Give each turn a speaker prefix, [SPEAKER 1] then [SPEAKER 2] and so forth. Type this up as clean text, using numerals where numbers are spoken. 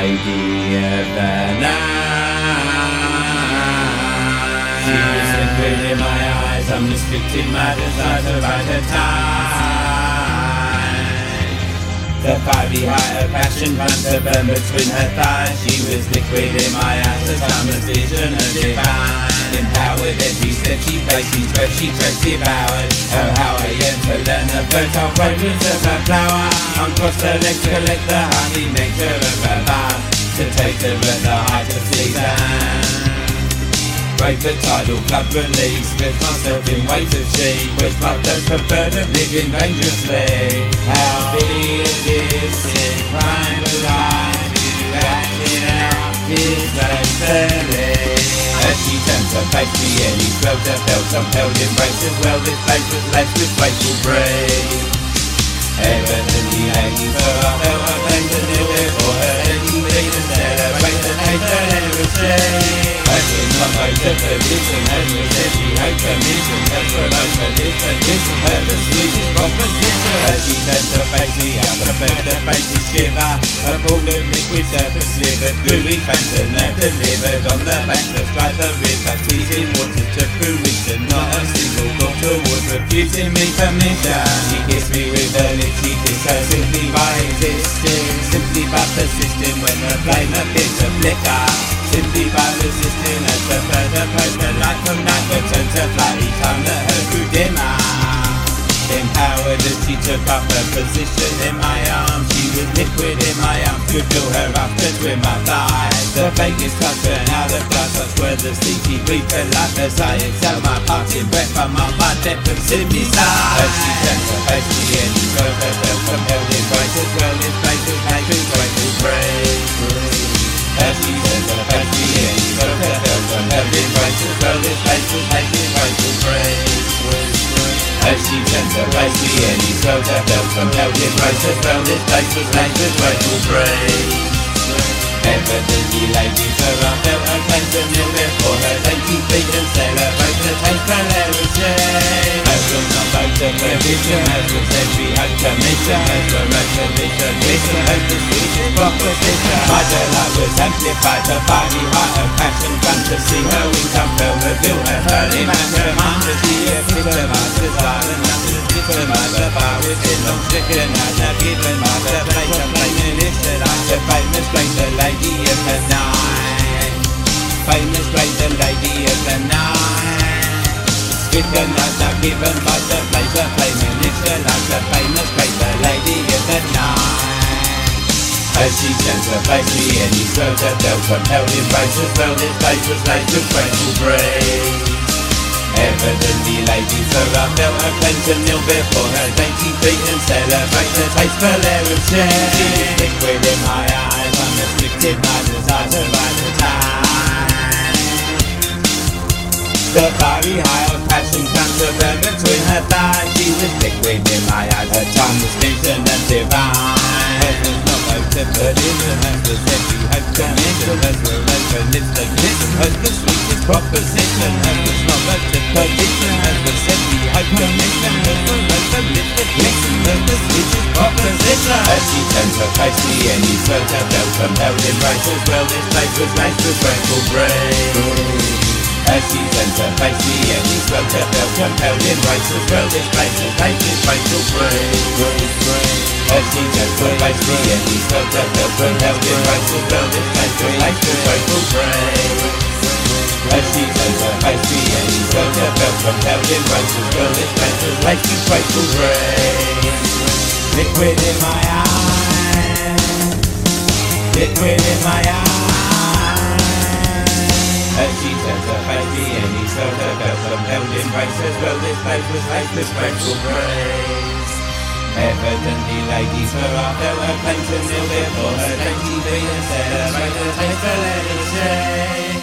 [SPEAKER 1] lady of the night. She was liquid in my eyes, unrestricted my desire to write her time. The fiery height of passion runs to burn between her thighs. She was liquid in my eyes, the summer's vision of divine. Empowered every step she places, where she devoured. Oh, how I yearn to learn the fertile fragrance of her flower. Uncross her legs, collect the honey nectar of her mouth, to taste her at the height of season. Break the tidal club release, with myself in wait of she, with my thirst for bird of living dangerously. How pity is this, in crime alive, you acting out his destiny. As she turns her face to the end, he felt her felt compelled embrace as well. This place was laced with grateful breeze. Evidently lady, so I felt her claim to kneel before her head. He made and celebrate the taste of heresy. As in the face of her vision, as we said she had commission, as promote her disposition, her the sweetest proposition. As she turns her face to the other, felt her face to shiver. A pool of liquid surface slivered, gooey phantom that delivered on the bank that strike the river, teasing water to fruition. Not a single thought towards refusing me permission. She kissed me with her lips, she kissed her simply by existing, simply by persisting when the flame appeared to flicker. Simply by resisting as the further approach, the light from night returned to flight each time that her grew dimmer. Empowered as she took up her position in my arms, she was liquid in my arms, could feel her up between my thighs. The vaguest touch and out of touch, that's where the sea she breathed her life as I exhaled my parting breath from my depth of simply sigh. As she turned her face to the end, she felt herself compelled in grace as well as place was made with grateful praise. As she turned her face to the end, she felt herself compelled in grace as well as place was made with grateful praise. As she turned her face to the end, he felt herself compelled in grace as well as place was made with grateful praise. Evidently lady, so I felt her claim to kneel before her dainty feet and celebrate the taste of hilarity. As was not both of her vision, as was every hope commission, as were resolution, listen, as the sweetest proposition. My delight was amplified, the body height of passion, fun to see her wings unfurl, reveal her early mastermind, as she epitomized desire and legitimized the fire within long stricken, as a given by the place of plain listed, I'm the famous place, the lady of the night. Famous place, the lady of the night. Stricken as a given by the place of plain listed, as the famous place, the lady of the night. As she turns her face to the end, he throws her belt, compelled embrace as well. This place was laced with grateful praise. Evidently lady, so I felt her claim to kneel before her dainty feet and celebrate the taste of hilarity. She was liquid in my eyes, unrestricted my desire to ride the tide. The fiery high of passion comes to burn between her thighs. She was liquid in my eyes, her tongue was vision and divine. Her was not motive, but in her was every hope commission. Hers were open lips that listen, hers the sweetest proposition. Hers was not motive, perdition, hers was every hope commission. Hers were open lips that listen, hers the sweetest proposition. As she turns her face to the end, he throws her belt, compelled embrace as well. This place was laced with grateful praise. As she turns her face to the end, he throws her belt, compelled embrace as well. This place was laced with grateful praise. As she turns her face to the end, he throws her belt, compelled embrace as well. This place was laced with grateful praise. As she turns her face to the end, he throws her belt, compelled embrace as well. This place was laced with grateful praise. Liquid in my eyes, liquid in my eyes. As she turns her face to the end, he throws her belt, compelled embrace as well. This place was laced with grateful praise. Evidently ladies were after her claim to kneel before her dainty feet and celebrate the taste of hilarity.